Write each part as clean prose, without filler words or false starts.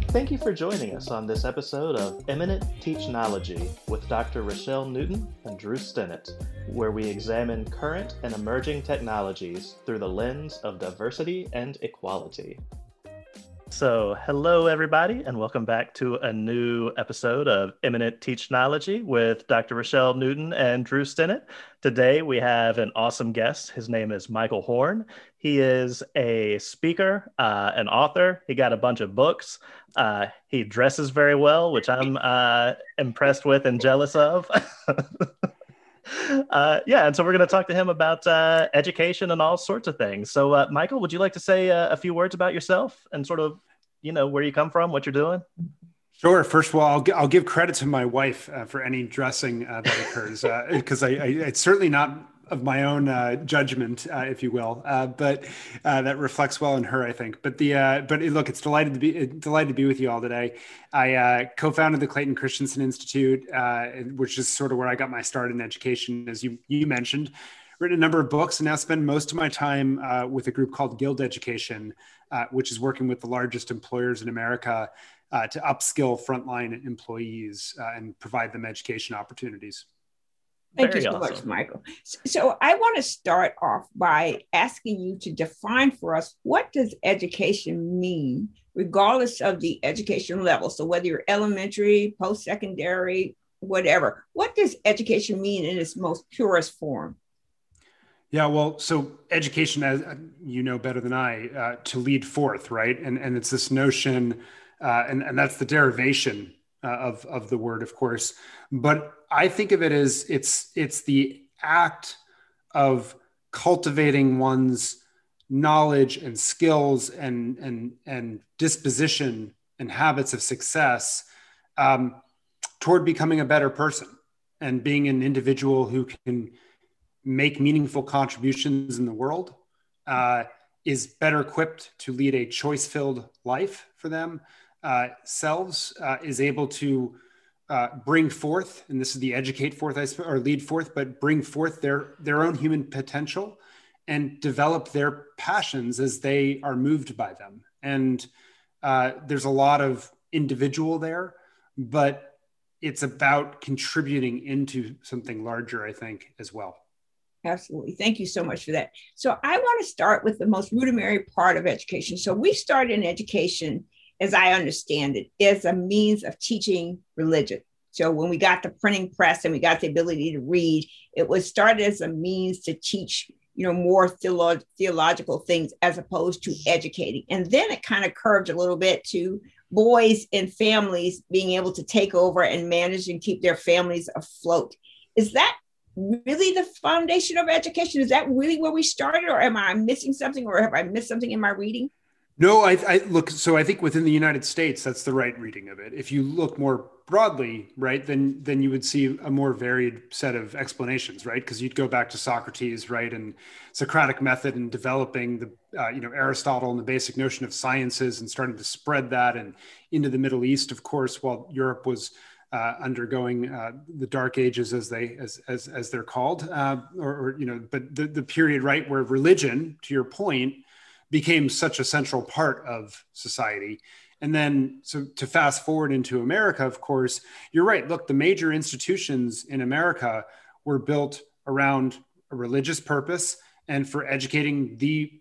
Thank you for joining us on this episode of Eminent Teachnology with Dr. Rochelle Newton and Drew Stennett, where we examine current and emerging technologies through the lens of diversity and equality. So, hello everybody, and welcome back to a new episode of Eminent Teachnology with Dr. Rochelle Newton and Drew Stennett. Today we have an awesome guest. His name is Michael Horn. He is a speaker, an author. He got a bunch of books. He dresses very well, which I'm impressed with and jealous of. And so we're going to talk to him about education and all sorts of things. So, Michael, would you like to say a few words about yourself and sort of, where you come from, what you're doing? Sure. First of all, I'll give credit to my wife for any dressing that occurs, because it's certainly not of my own judgment, if you will, but that reflects well on her, I think. But look, it's delighted to be with you all today. I co-founded the Clayton Christensen Institute, which is sort of where I got my start in education, as you mentioned. Written a number of books, and now spend most of my time with a group called Guild Education, which is working with the largest employers in America to upskill frontline employees and provide them education opportunities. Thank you so much, Michael. So I want to start off by asking you to define for us, what does education mean, regardless of the education level? So whether you're elementary, post-secondary, whatever, what does education mean in its most purest form? Yeah, well, so education, as you know better than I, to lead forth, right? And it's this notion, and that's the derivation of the word, of course. But I think of it as it's the act of cultivating one's knowledge and skills and disposition and habits of success toward becoming a better person and being an individual who can make meaningful contributions in the world, is better equipped to lead a choice-filled life for themselves, is able to bring forth, and this is the educate forth, or lead forth, but bring forth their own human potential and develop their passions as they are moved by them. And there's a lot of individual there, but it's about contributing into something larger, I think, as well. Absolutely. Thank you so much for that. So I want to start with the most rudimentary part of education. So we started in education, as I understand it, as a means of teaching religion. So when we got the printing press and we got the ability to read, it was started as a means to teach, more theological things as opposed to educating. And then it kind of curved a little bit to boys and families being able to take over and manage and keep their families afloat. Is that really the foundation of education? Is that really where we started, or am I missing something, or have I missed something in my reading? No, I look, so I think within the United States, that's the right reading of it. If you look more broadly, right, then you would see a more varied set of explanations, right? Because you'd go back to Socrates, right, and Socratic method and developing the, Aristotle and the basic notion of sciences and starting to spread that and into the Middle East, of course, while Europe was undergoing the Dark Ages, as they're called, but the period, right, where religion, to your point, became such a central part of society. And then, so to fast forward into America, of course, you're right. Look, the major institutions in America were built around a religious purpose and for educating the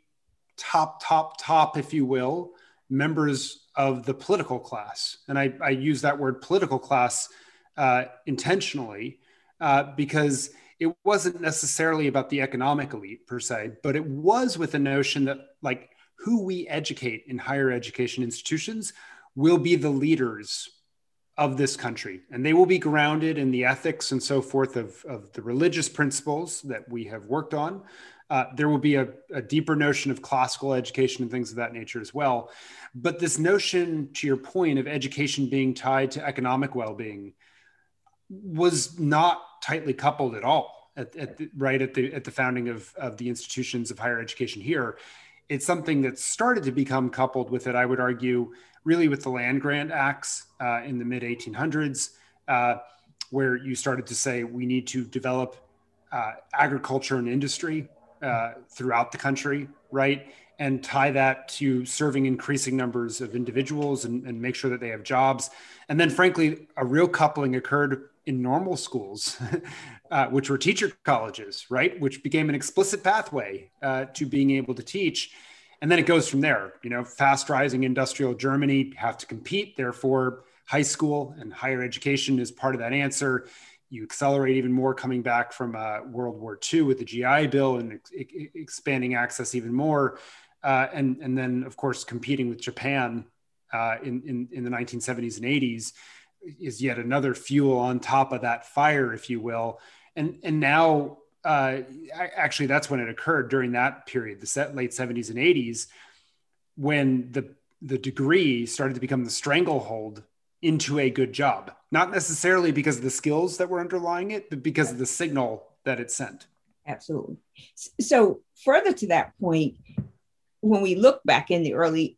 top, if you will, members of the political class. And I use that word political class intentionally because it wasn't necessarily about the economic elite per se, but it was with the notion that, like, who we educate in higher education institutions will be the leaders of this country. And they will be grounded in the ethics and so forth of the religious principles that we have worked on. There will be a deeper notion of classical education and things of that nature as well. But this notion, to your point, of education being tied to economic well-being was not tightly coupled at all at the founding of the institutions of higher education here. It's something that started to become coupled with it, I would argue, really with the land grant acts in the mid 1800s, where you started to say we need to develop agriculture and industry throughout the country, right? and tie that to serving increasing numbers of individuals and make sure that they have jobs. And then frankly, a real coupling occurred in normal schools, which were teacher colleges, right? Which became an explicit pathway to being able to teach. And then it goes from there. Fast rising industrial Germany have to compete. Therefore, high school and higher education is part of that answer. You accelerate even more coming back from World War II with the GI Bill and expanding access even more. And then, of course, competing with Japan in the 1970s and 80s is yet another fuel on top of that fire, if you will. And now, actually, that's when it occurred during that period, the late 70s and 80s, when the degree started to become the stranglehold into a good job, not necessarily because of the skills that were underlying it, but because of the signal that it sent. Absolutely. So further to that point, when we look back in the early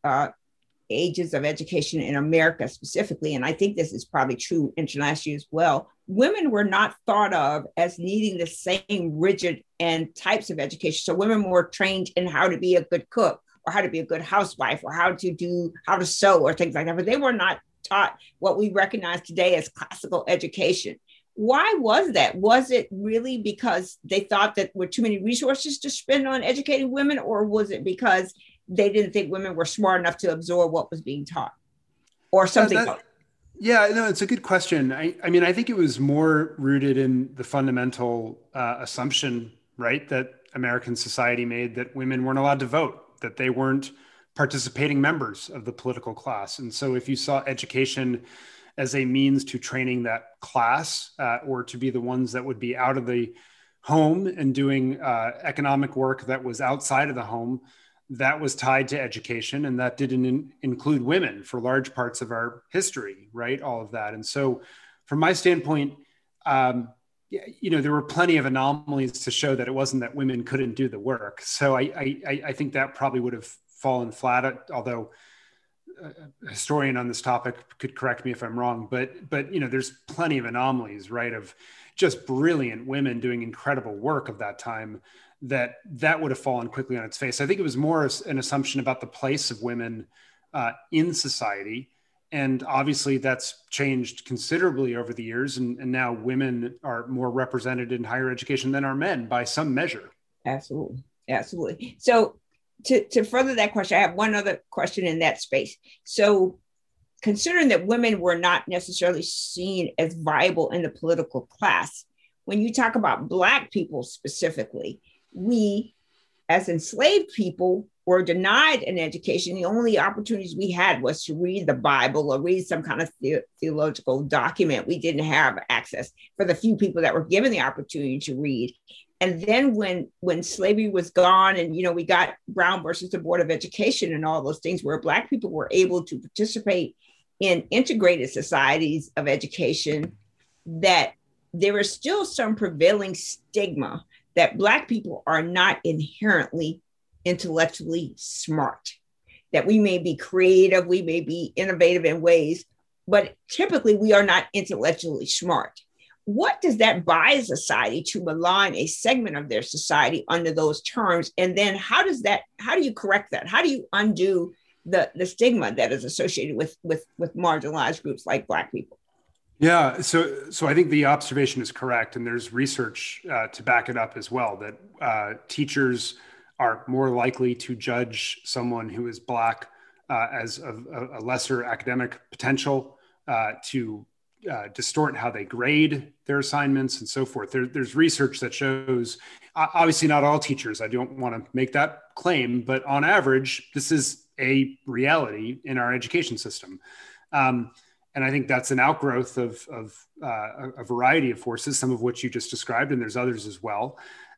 ages of education in America specifically, and I think this is probably true internationally as well, women were not thought of as needing the same rigid and types of education. So women were trained in how to be a good cook or how to be a good housewife or how to sew or things like that, but they were not taught what we recognize today as classical education. Why was that? Was it really because they thought that were too many resources to spend on educating women, or was it because they didn't think women were smart enough to absorb what was being taught, or something else? Yeah, no, it's a good question. I mean, I think it was more rooted in the fundamental assumption, right, that American society made that women weren't allowed to vote, that they weren't participating members of the political class. And so if you saw education as a means to training that class or to be the ones that would be out of the home and doing economic work that was outside of the home, that was tied to education. And that didn't include women for large parts of our history, right? All of that. And so from my standpoint, there were plenty of anomalies to show that it wasn't that women couldn't do the work. So I think that probably would have fallen flat, although a historian on this topic could correct me if I'm wrong, but there's plenty of anomalies, right, of just brilliant women doing incredible work of that time that would have fallen quickly on its face. I think it was more an assumption about the place of women in society. And obviously that's changed considerably over the years. And now women are more represented in higher education than are men by some measure. Absolutely. Absolutely. So to further that question, I have one other question in that space. So considering that women were not necessarily seen as viable in the political class, when you talk about Black people specifically, we as enslaved people were denied an education. The only opportunities we had was to read the Bible or read some kind of theological document. We didn't have access for the few people that were given the opportunity to read. And then when slavery was gone and, we got Brown versus the Board of Education and all those things where Black people were able to participate in integrated societies of education, that there is still some prevailing stigma that Black people are not inherently intellectually smart, that we may be creative, we may be innovative in ways, but typically we are not intellectually smart. What does that bias society to malign a segment of their society under those terms? And then how do you correct that? How do you undo the stigma that is associated with marginalized groups like Black people? Yeah, so I think the observation is correct. And there's research to back it up as well, that teachers are more likely to judge someone who is Black as a lesser academic potential, to distort how they grade their assignments and so forth. There's research that shows, obviously not all teachers, I don't want to make that claim, but on average, this is a reality in our education system. And I think that's an outgrowth of a variety of forces, some of which you just described, and there's others as well.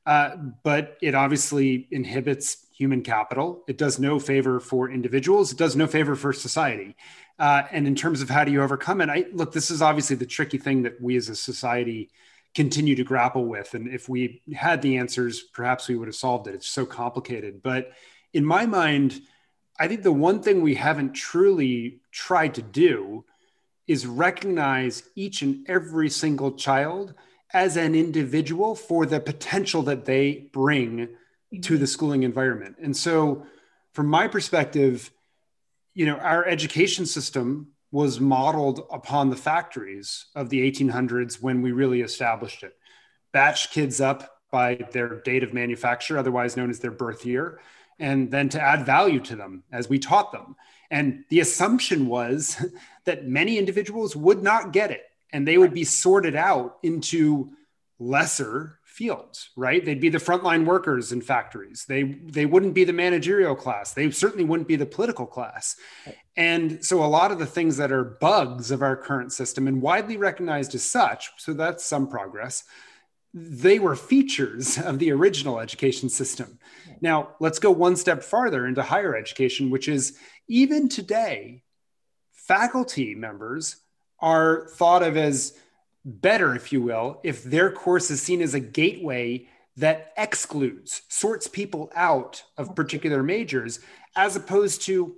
But it obviously inhibits human capital. It does no favor for individuals. It does no favor for society. And in terms of how do you overcome it, look, this is obviously the tricky thing that we as a society continue to grapple with. And if we had the answers, perhaps we would have solved it. It's so complicated. But in my mind, I think the one thing we haven't truly tried to do is recognize each and every single child as an individual for the potential that they bring to the schooling environment. And so from my perspective, our education system was modeled upon the factories of the 1800s when we really established it. Batch kids up by their date of manufacture, otherwise known as their birth year, and then to add value to them as we taught them. And the assumption was that many individuals would not get it, and they would be sorted out into lesser fields, right? They'd be the frontline workers in factories. They wouldn't be the managerial class. They certainly wouldn't be the political class. And so a lot of the things that are bugs of our current system and widely recognized as such, so that's some progress, they were features of the original education system. Now, let's go one step farther into higher education, which is even today, faculty members are thought of as better, if you will, if their course is seen as a gateway that excludes, sorts people out of particular majors, as opposed to,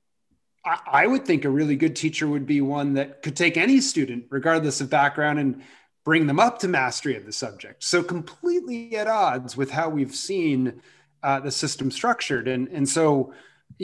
I would think a really good teacher would be one that could take any student, regardless of background, and bring them up to mastery of the subject. So completely at odds with how we've seen the system structured. And so,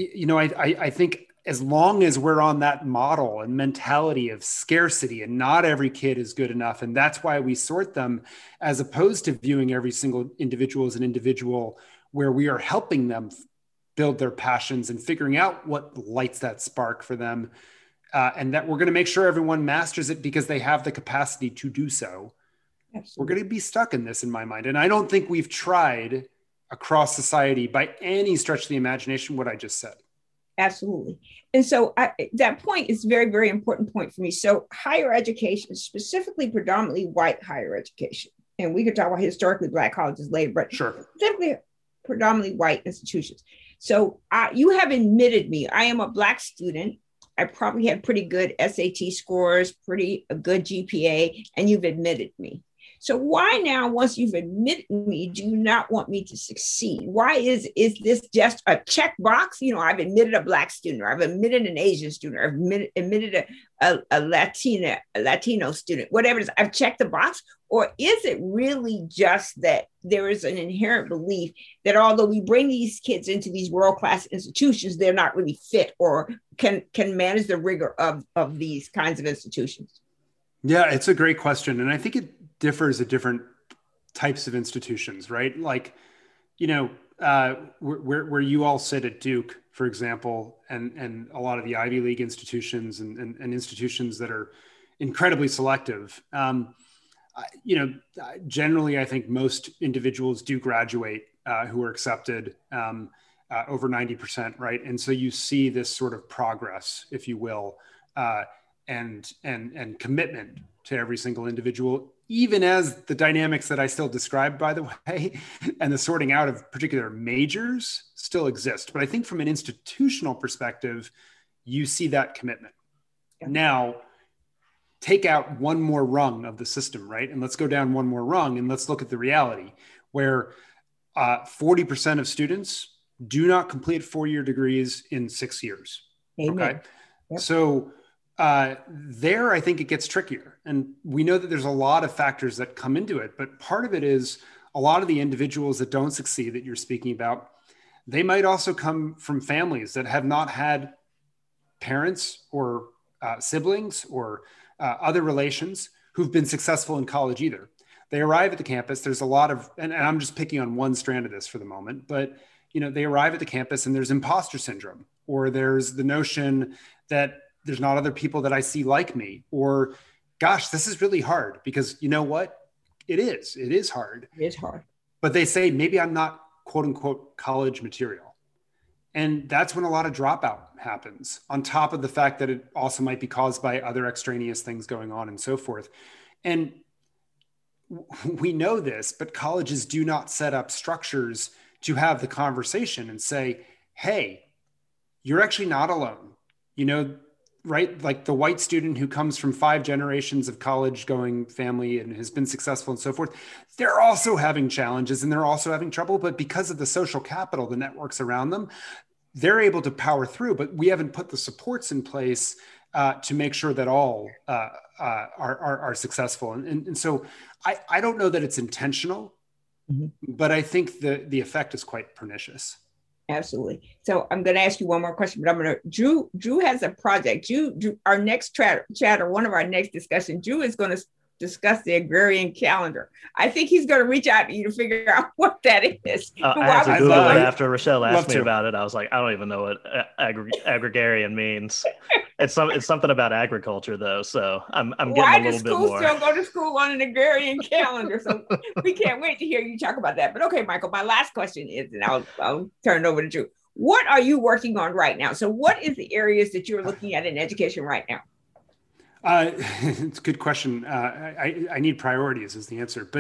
I think as long as we're on that model and mentality of scarcity and not every kid is good enough, and that's why we sort them, as opposed to viewing every single individual as an individual where we are helping them build their passions and figuring out what lights that spark for them, and that we're going to make sure everyone masters it because they have the capacity to do so. Absolutely. We're going to be stuck in this, in my mind. And I don't think we've tried across society by any stretch of the imagination what I just said. Absolutely. And so that point is a very, very important point for me. So higher education, specifically predominantly white higher education, and we could talk about historically Black colleges later, but sure, specifically predominantly white institutions. So you have admitted me. I am a Black student. I probably had pretty good SAT scores, pretty a good GPA, and you've admitted me. So why now, once you've admitted me, do you not want me to succeed? Why is this just a checkbox? I've admitted a Black student, or I've admitted an Asian student, or I've admitted a Latino student, whatever it is, I've checked the box. Or is it really just that there is an inherent belief that although we bring these kids into these world-class institutions, they're not really fit or can manage the rigor of these kinds of institutions? Yeah, it's a great question. And I think it differs at different types of institutions, right? Like, where you all sit at Duke, for example, and a lot of the Ivy League institutions and institutions that are incredibly selective. Generally, I think most individuals do graduate who are accepted over 90%, right? And so you see this sort of progress, if you will, and commitment to every single individual, even as the dynamics that I still described, by the way, and the sorting out of particular majors still exist. But I think from an institutional perspective, you see that commitment. Yeah. Now, take out one more rung of the system, right? And let's go down one more rung and let's look at the reality where 40% of students do not complete 4-year degrees in 6 years. Amen. Okay. Yep. So there, I think it gets trickier. And we know that there's a lot of factors that come into it, but part of it is a lot of the individuals that don't succeed that you're speaking about, they might also come from families that have not had parents or siblings or other relations who've been successful in college either. They arrive at the campus. There's a lot of, and I'm just picking on one strand of this for the moment, but they arrive at the campus and there's imposter syndrome, or there's the notion that there's not other people that I see like me, or gosh, this is really hard because you know what? It is hard. It is hard. But they say, maybe I'm not quote unquote college material. And that's when a lot of dropout happens, on top of the fact that it also might be caused by other extraneous things going on and so forth. And we know this, but colleges do not set up structures to have the conversation and say, hey, you're actually not alone. Right? Like the white student who comes from 5 generations of college going family and has been successful and so forth, they're also having challenges and they're also having trouble, but because of the social capital, the networks around them, they're able to power through, but we haven't put the supports in place to make sure that all are successful. And so I don't know that it's intentional, mm-hmm. but I think the effect is quite pernicious. Absolutely. So I'm going to ask you one more question, but Drew has a project. Drew our next chatter, one of our next discussions, Drew is going to discuss the agrarian calendar. I think he's going to reach out to you to figure out what that is. I had to Google it after Rochelle asked me about it. I was like, I don't even know what agrarian means. It's something about agriculture though, so I'm getting a little bit more. Why does school still go to school on an agrarian calendar? So we can't wait to hear you talk about that. But okay, Michael, my last question is, and I'll turn it over to Drew. What are you working on right now? So what is the areas that you're looking at in education right now? It's a good question. I need priorities is the answer,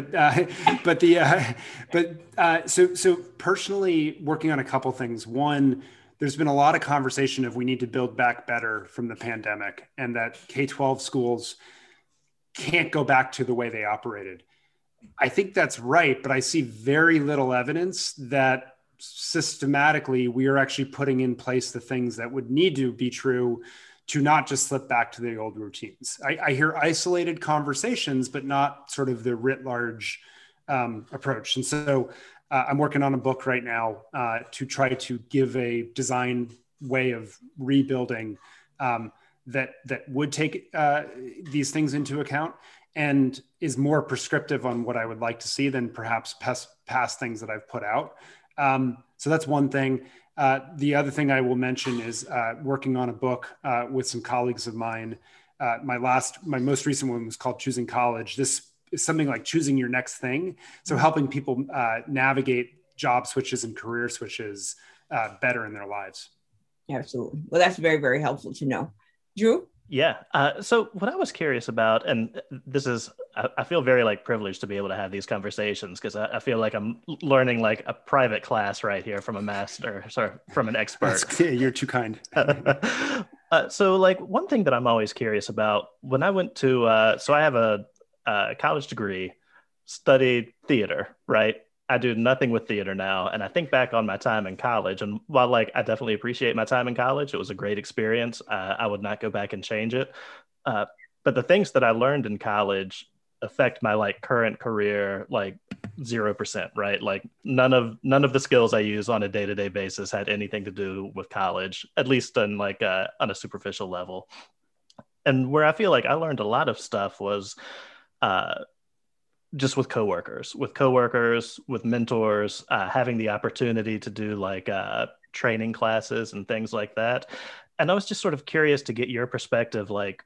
so personally working on a couple things. One, there's been a lot of conversation of we need to build back better from the pandemic, and that K-12 schools can't go back to the way they operated. I think that's right, but I see very little evidence that systematically we are actually putting in place the things that would need to be true to not just slip back to the old routines. I hear isolated conversations, but not sort of the writ large approach. And so I'm working on a book right now to try to give a design way of rebuilding that would take these things into account and is more prescriptive on what I would like to see than perhaps past things that I've put out. So that's one thing. The other thing I will mention is working on a book with some colleagues of mine. My most recent one was called Choosing College. This is something like choosing your next thing. So helping people navigate job switches and career switches better in their lives. Absolutely. Well, that's very, very helpful to know. Drew? Yeah. So what I was curious about, and this is, I feel very like privileged to be able to have these conversations because I feel like I'm learning like a private class right here from from an expert. You're too kind. So like one thing that I'm always curious about when I went to, so I have a college degree, studied theater, right? I do nothing with theater now. And I think back on my time in college, and while like I definitely appreciate my time in college, it was a great experience. I would not go back and change it. But the things that I learned in college affect my like current career like 0%, right? Like none of the skills I use on a day-to-day basis had anything to do with college, at least on like on a superficial level. And where I feel like I learned a lot of stuff was just with coworkers, with mentors, having the opportunity to do like training classes and things like that. And I was just sort of curious to get your perspective. Like,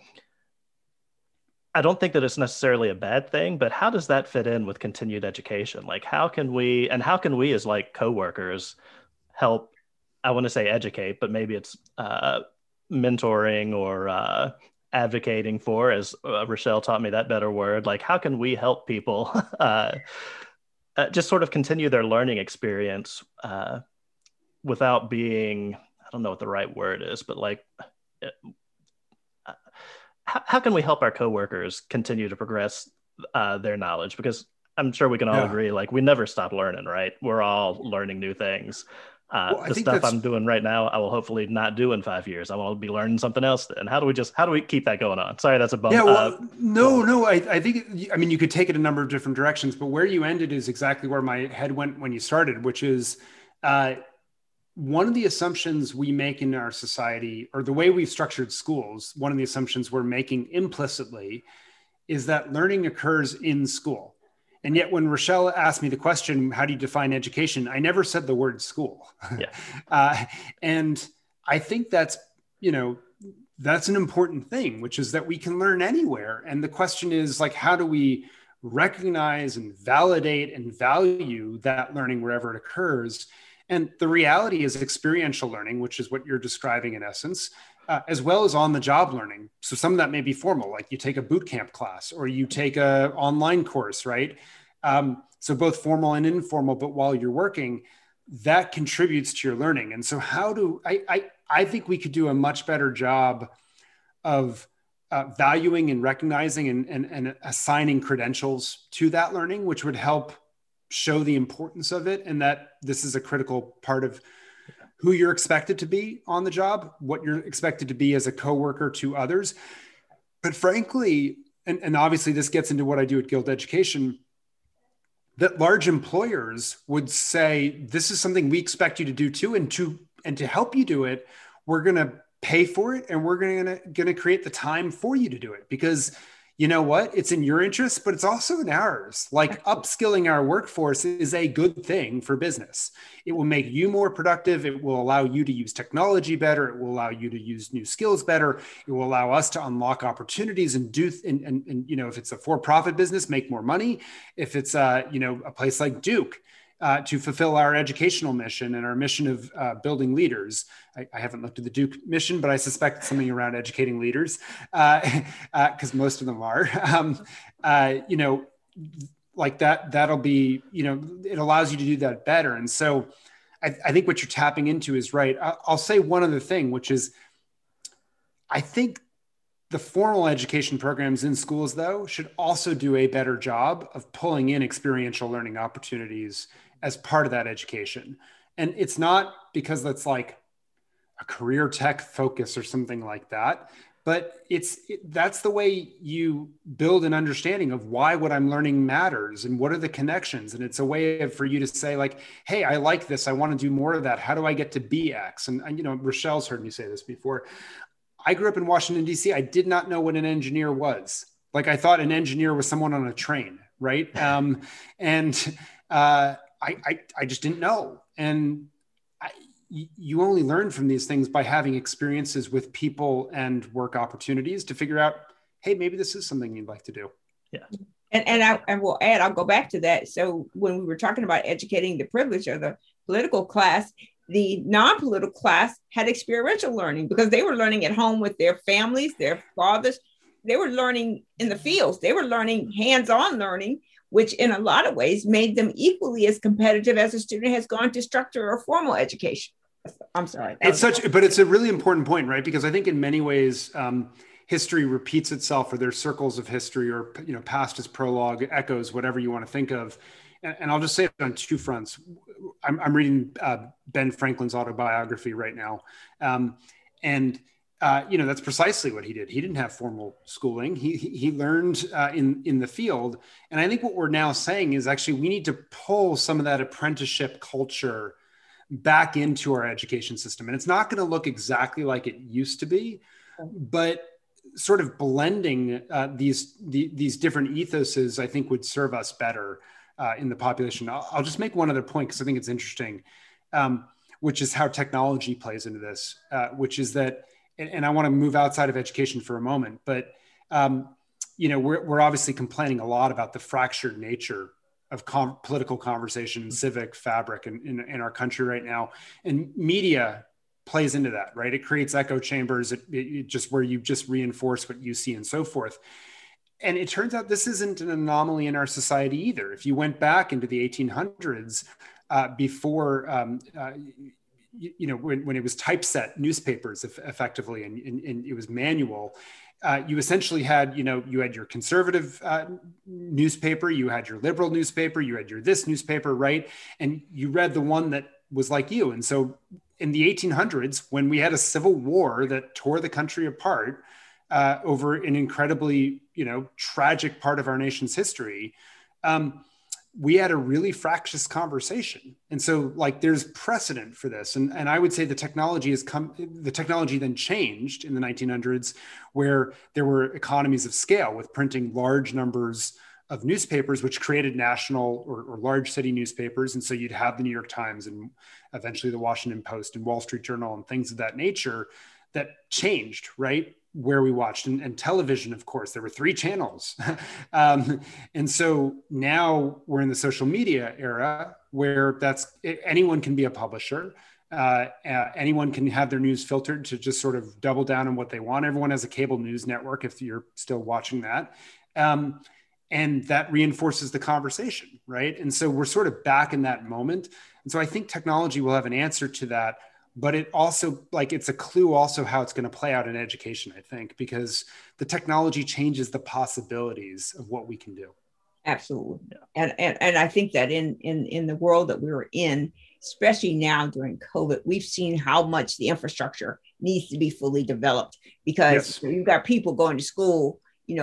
I don't think that it's necessarily a bad thing, but how does that fit in with continued education? Like, how can we as like coworkers help, I want to say educate, but maybe it's mentoring or advocating for, as Rochelle taught me that better word, like how can we help people just sort of continue their learning experience without being, I don't know what the right word is, but like, how can we help our coworkers continue to progress their knowledge? Because I'm sure we can all agree, like we never stop learning, right? We're all learning new things. The stuff I'm doing right now, I will hopefully not do in 5 years. I will be learning something else then. How do we keep that going on? Sorry, that's a bump. Yeah, well, no. I think, I mean, you could take it a number of different directions, but where you ended is exactly where my head went when you started, which is one of the assumptions we make in our society, or the way we've structured schools, one of the assumptions we're making implicitly is that learning occurs in school. And yet when Rochelle asked me the question, how do you define education? I never said the word school. Yeah. And I think that's an important thing, which is that we can learn anywhere. And the question is like, how do we recognize and validate and value that learning wherever it occurs? And the reality is experiential learning, which is what you're describing in essence, as well as on the job learning. So some of that may be formal, like you take a boot camp class or you take a online course, right? So both formal and informal, but while you're working, that contributes to your learning. And so I think we could do a much better job of valuing and recognizing and assigning credentials to that learning, which would help show the importance of it and that this is a critical part of who you're expected to be on the job, what you're expected to be as a coworker to others. But frankly, and obviously this gets into what I do at Guild Education, that large employers would say, this is something we expect you to do too. And to help you do it, we're going to pay for it. And we're going to create the time for you to do it, because you know what? It's in your interest, but it's also in ours. Like, upskilling our workforce is a good thing for business. It will make you more productive. It will allow you to use technology better. It will allow you to use new skills better. It will allow us to unlock opportunities and if it's a for-profit business, make more money. If it's a place like Duke, to fulfill our educational mission and our mission of building leaders. I haven't looked at the Duke mission, but I suspect it's something around educating leaders, because most of them are. Like that'll be, it allows you to do that better. And so I think what you're tapping into is right. I'll say one other thing, which is, I think the formal education programs in schools, though, should also do a better job of pulling in experiential learning opportunities as part of that education. And it's not because that's like a career tech focus or something like that, but that's the way you build an understanding of why what I'm learning matters and what are the connections. And it's a way for you to say, like, hey, I like this. I want to do more of that. How do I get to be X? And Rochelle's heard me say this before. I grew up in Washington, D.C. I did not know what an engineer was. Like, I thought an engineer was someone on a train, right? I just didn't know. And you only learn from these things by having experiences with people and work opportunities to figure out, hey, maybe this is something you'd like to do. Yeah. And I will add, I'll go back to that. So when we were talking about educating the privileged or the political class, the non-political class had experiential learning because they were learning at home with their families, their fathers. They were learning in the fields. They were learning hands-on learning, which in a lot of ways made them equally as competitive as a student has gone to structured or formal education. I'm sorry. But it's a really important point, right? Because I think in many ways, history repeats itself, or there's circles of history, or past is prologue, echoes, whatever you want to think of. And I'll just say it on two fronts. I'm reading Ben Franklin's autobiography right now, that's precisely what he did. He didn't have formal schooling. He learned in the field. And I think what we're now saying is actually we need to pull some of that apprenticeship culture back into our education system. And it's not going to look exactly like it used to be, but sort of blending these different ethoses, I think, would serve us better in the population. I'll just make one other point because I think it's interesting, which is how technology plays into this, which is that, and I want to move outside of education for a moment, but we're obviously complaining a lot about the fractured nature of political conversation and civic fabric in our country right now. And media plays into that, right? It creates echo chambers, it just where you just reinforce what you see and so forth. And it turns out this isn't an anomaly in our society either. If you went back into the 1800s, before, when it was typeset newspapers effectively, and it was manual, you essentially had, you had your conservative newspaper, you had your liberal newspaper, you had your this newspaper, right? And you read the one that was like you. And so in the 1800s, when we had a civil war that tore the country apart over an incredibly, tragic part of our nation's history, we had a really fractious conversation. And so there's precedent for this. And I would say the technology then changed in the 1900s, where there were economies of scale with printing large numbers of newspapers, which created national or large city newspapers. And so you'd have the New York Times and eventually the Washington Post and Wall Street Journal and things of that nature that changed, right? Where we watched, and television, of course, there were 3 channels. And so now we're in the social media era where anyone can be a publisher. Anyone can have their news filtered to just sort of double down on what they want. Everyone has a cable news network if you're still watching that. And that reinforces the conversation, right? And so we're sort of back in that moment. And so I think technology will have an answer to that. But it also, it's a clue also how it's going to play out in education, I think, because the technology changes the possibilities of what we can do. Absolutely. Yeah. And I think that in the world that we're in, especially now during COVID, we've seen how much the infrastructure needs to be fully developed, because you've got people going to school,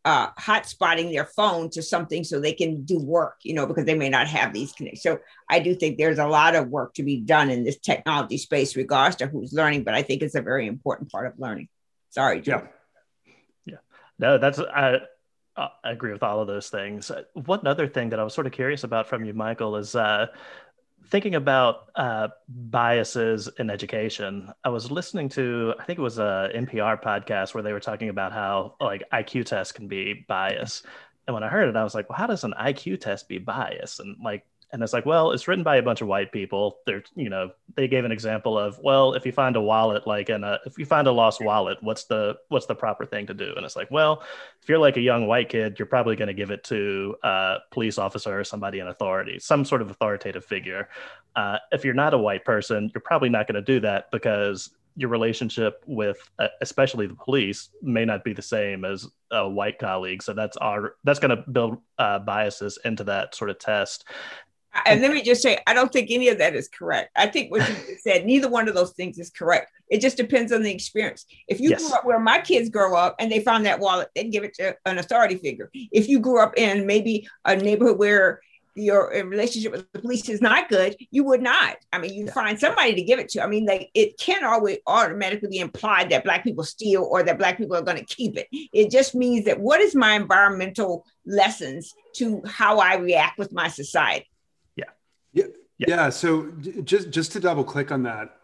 hot spotting their phone to something so they can do work, because they may not have these connections. So I do think there's a lot of work to be done in this technology space, regardless to who's learning, but I think it's a very important part of learning. Sorry, Joe. Yeah. No, I agree with all of those things. One other thing that I was sort of curious about from you, Michael, is thinking about biases in education. I was listening to, I think it was a NPR podcast where they were talking about how like IQ tests can be biased. And when I heard it, I was like, well, how does an IQ test be biased? And it's like, well, it's written by a bunch of white people. They gave an example of, well, if you find a wallet, if you find a lost wallet, what's the proper thing to do? And it's like, well, if you're like a young white kid, you're probably going to give it to a police officer or somebody in authority, some sort of authoritative figure. If you're not a white person, you're probably not going to do that because your relationship with, especially the police, may not be the same as a white colleague. So that's going to build biases into that sort of test. And let me just say, I don't think any of that is correct. I think what you said, neither one of those things is correct. It just depends on the experience. If you grew up where my kids grow up and they found that wallet, they'd give it to an authority figure. If you grew up in maybe a neighborhood where your relationship with the police is not good, you would not. I mean, you find somebody to give it to. I mean, it can't always automatically be implied that Black people steal or that Black people are going to keep it. It just means that what is my environmental lessons to how I react with my society? Yeah. So just to double click on that,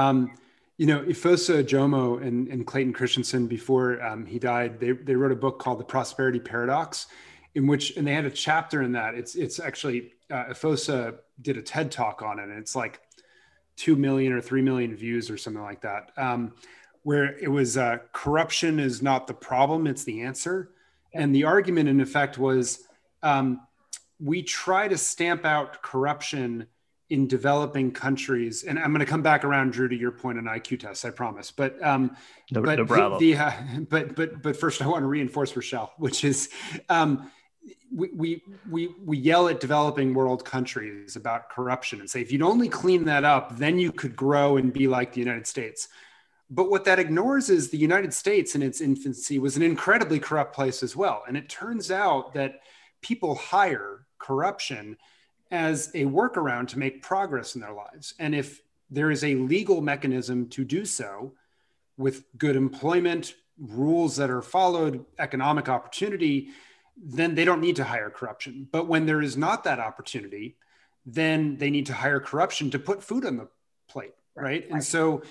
Ifosa Jomo and Clayton Christensen, before he died, they wrote a book called The Prosperity Paradox, and they had a chapter in that. It's actually Ifosa did a TED talk on it, and it's like 2 million or 3 million views or something like that, where it was corruption is not the problem, it's the answer. And the argument in effect was we try to stamp out corruption in developing countries, and I'm going to come back around, Drew, to your point on IQ tests, I promise. But no problem. But first, I want to reinforce Rochelle, which is we yell at developing world countries about corruption and say if you'd only clean that up, then you could grow and be like the United States. But what that ignores is the United States in its infancy was an incredibly corrupt place as well, and it turns out that people hire corruption as a workaround to make progress in their lives. And if there is a legal mechanism to do so with good employment, rules that are followed, economic opportunity, then they don't need to hire corruption. But when there is not that opportunity, then they need to hire corruption to put food on the plate, right? And so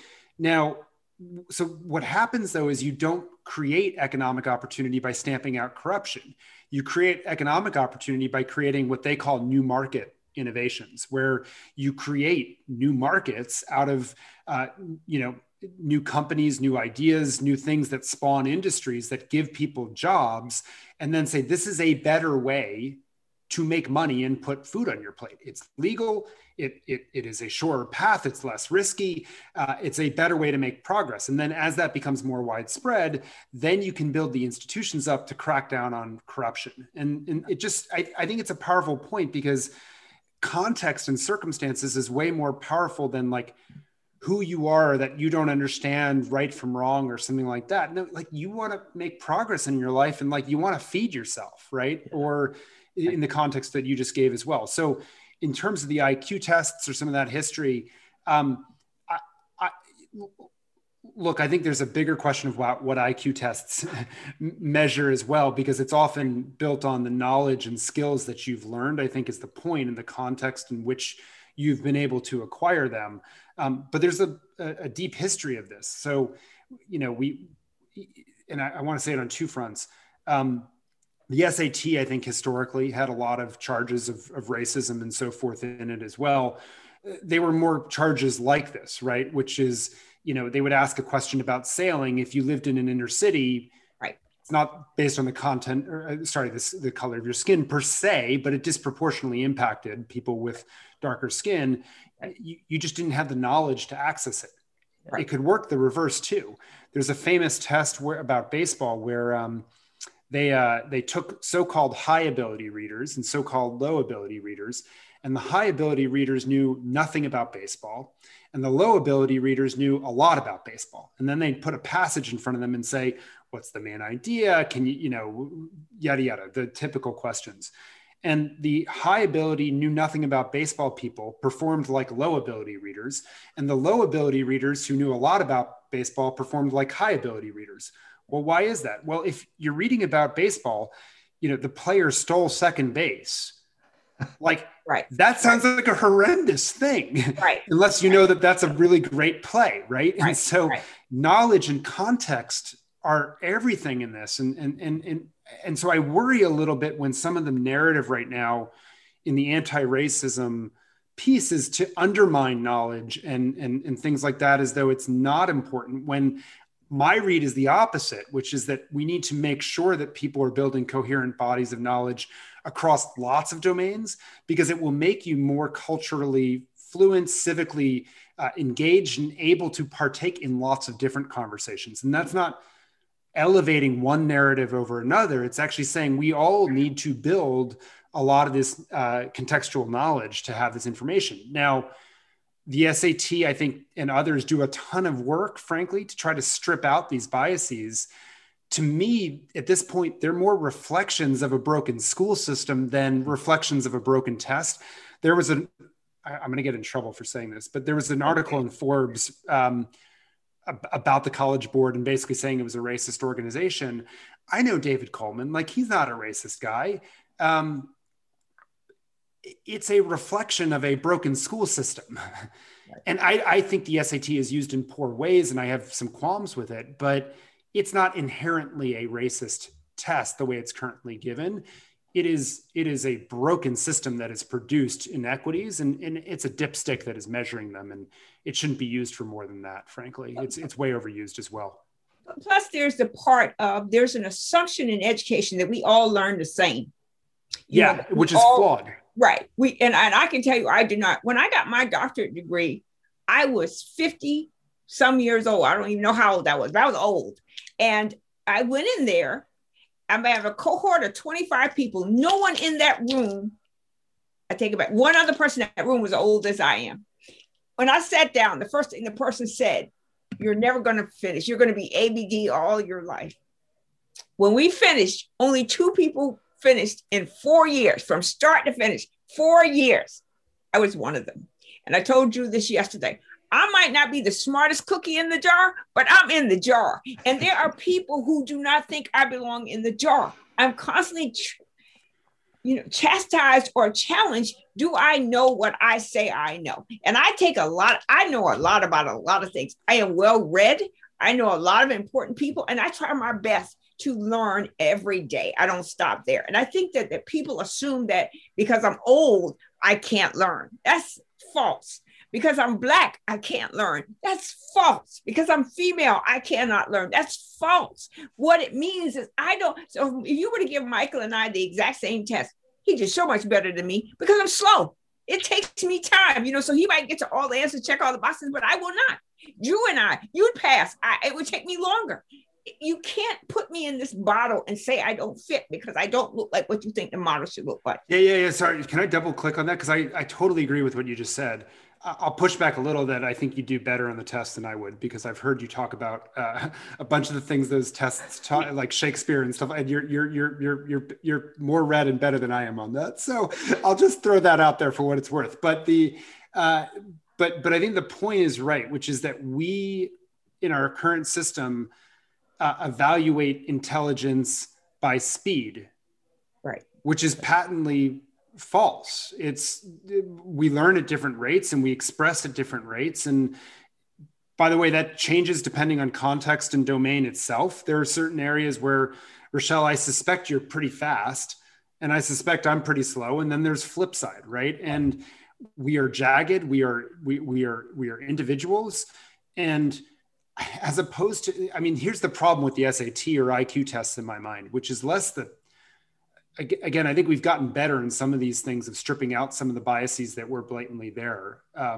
what happens though is you don't create economic opportunity by stamping out corruption. You create economic opportunity by creating what they call new market innovations, where you create new markets out of, new companies, new ideas, new things that spawn industries that give people jobs, and then say, this is a better way to make money and put food on your plate. It's legal. It is a surer path. It's less risky. It's a better way to make progress. And then as that becomes more widespread, then you can build the institutions up to crack down on corruption. And it just, I think it's a powerful point because context and circumstances is way more powerful than like who you are, that you don't understand right from wrong or something like that. No, like you want to make progress in your life and like you want to feed yourself, right? Yeah. Or in the context that you just gave as well. So in terms of the IQ tests or some of that history, look, I think there's a bigger question of what IQ tests measure as well, because it's often built on the knowledge and skills that you've learned, I think is the point, in the context in which you've been able to acquire them. But there's a deep history of this. So, I want to say it on two fronts. The SAT, I think, historically had a lot of charges of racism and so forth in it as well. They were more charges like this, right? Which is, they would ask a question about sailing. If you lived in an inner city, right? It's not based on the content, the color of your skin per se, but it disproportionately impacted people with darker skin. You just didn't have the knowledge to access it. Right. It could work the reverse too. There's a famous test about baseball where they took so-called high ability readers and so-called low ability readers, and the high ability readers knew nothing about baseball, and the low ability readers knew a lot about baseball. And then they'd put a passage in front of them and say, what's the main idea? Can you, yada, yada, the typical questions. And the high ability knew nothing about baseball people performed like low ability readers. And the low ability readers who knew a lot about baseball performed like high ability readers. Well, why is that? Well, if you're reading about baseball, the player stole second base. Like, right. That sounds like a horrendous thing, right. Unless you know that that's a really great play, right? And so knowledge and context are everything in this. And so I worry a little bit when some of the narrative right now in the anti-racism piece is to undermine knowledge and things like that, as though it's not important, when my read is the opposite, which is that we need to make sure that people are building coherent bodies of knowledge across lots of domains, because it will make you more culturally fluent, civically engaged, and able to partake in lots of different conversations. And that's not elevating one narrative over another. It's actually saying we all need to build a lot of this contextual knowledge to have this information. Now, the SAT, I think, and others do a ton of work, frankly, to try to strip out these biases. To me, at this point, they're more reflections of a broken school system than reflections of a broken test. There was I'm going to get in trouble for saying this, but there was an article in Forbes about the College Board and basically saying it was a racist organization. I know David Coleman, like, he's not a racist guy. It's a reflection of a broken school system. And I think the SAT is used in poor ways, and I have some qualms with it, but it's not inherently a racist test the way it's currently given. It is a broken system that has produced inequities, and it's a dipstick that is measuring them, and it shouldn't be used for more than that, frankly. It's way overused as well. Plus, there's the part of, there's an assumption in education that we all learn the same. Which is flawed. Right. And I can tell you, I did not. When I got my doctorate degree, I was 50 some years old. I don't even know how old I was, but I was old. And I went in there. I have a cohort of 25 people. No one in that room, I take it back, one other person in that room was as old as I am. When I sat down, the first thing the person said, you're never going to finish. You're going to be ABD all your life. When we finished, only 2 people finished in 4 years, from start to finish, 4 years. I was one of them. And I told you this yesterday. I might not be the smartest cookie in the jar, but I'm in the jar. And there are people who do not think I belong in the jar. I'm constantly, chastised or challenged. Do I know what I say I know? And I know a lot about a lot of things. I am well read. I know a lot of important people, and I try my best to learn every day. I don't stop there. And I think that people assume that because I'm old, I can't learn. That's false. Because I'm Black, I can't learn. That's false. Because I'm female, I cannot learn. That's false. What it means is so if you were to give Michael and I the exact same test, he did so much better than me because I'm slow. It takes me time, so he might get to all the answers, check all the boxes, but I will not. Drew and you'd pass. It would take me longer. You can't put me in this bottle and say I don't fit because I don't look like what you think the model should look like. Yeah. Sorry. Can I double click on that? Because I totally agree with what you just said. I'll push back a little that I think you do better on the test than I would, because I've heard you talk about a bunch of the things those tests taught, like Shakespeare and stuff, and you're more read and better than I am on that. So I'll just throw that out there for what it's worth. But but I think the point is right, which is that we in our current system evaluate intelligence by speed, right? Which is patently false. We learn at different rates and we express at different rates. And by the way, that changes depending on context and domain itself. There are certain areas where, Rochelle, I suspect you're pretty fast and I suspect I'm pretty slow. And then there's flip side, right? And we are jagged. We are individuals. And as opposed to, here's the problem with the SAT or IQ tests in my mind, which is less the, again, I think we've gotten better in some of these things of stripping out some of the biases that were blatantly there.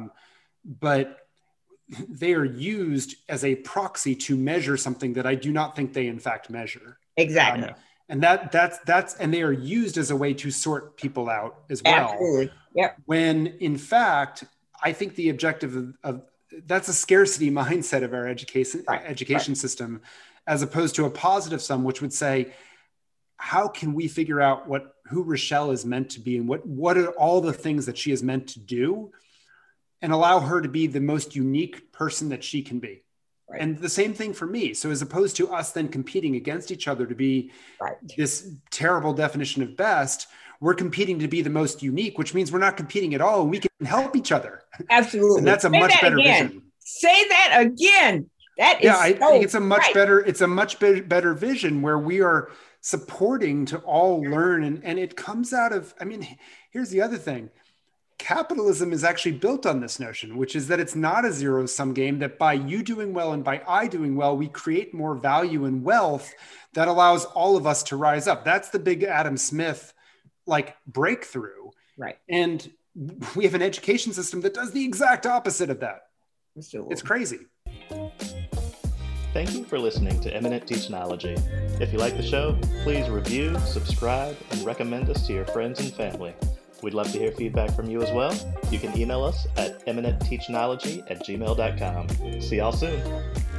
But they are used as a proxy to measure something that I do not think they in fact measure. Exactly. And that's and they are used as a way to sort people out as well. Absolutely. Yep. When in fact, I think the objective of that's a scarcity mindset of our education system, as opposed to a positive sum, which would say, how can we figure out who Rochelle is meant to be and what are all the things that she is meant to do, and allow her to be the most unique person that she can be. Right. And the same thing for me. So as opposed to us then competing against each other to be this terrible definition of best, we're competing to be the most unique, which means we're not competing at all. And we can help each other. Absolutely. And that's a much better vision. Say that again. That is I think it's a much better vision where we are supporting to all learn. And it comes out of, here's the other thing. Capitalism is actually built on this notion, which is that it's not a zero-sum game, that by you doing well and by I doing well, we create more value and wealth that allows all of us to rise up. That's the big Adam Smith breakthrough. Right. And we have an education system that does the exact opposite of that. Absolutely. It's crazy. Thank you for listening to Eminent Teachnology. If you like the show, please review, subscribe, and recommend us to your friends and family. We'd love to hear feedback from you as well. You can email us at eminentteachnology@gmail.com. See y'all soon.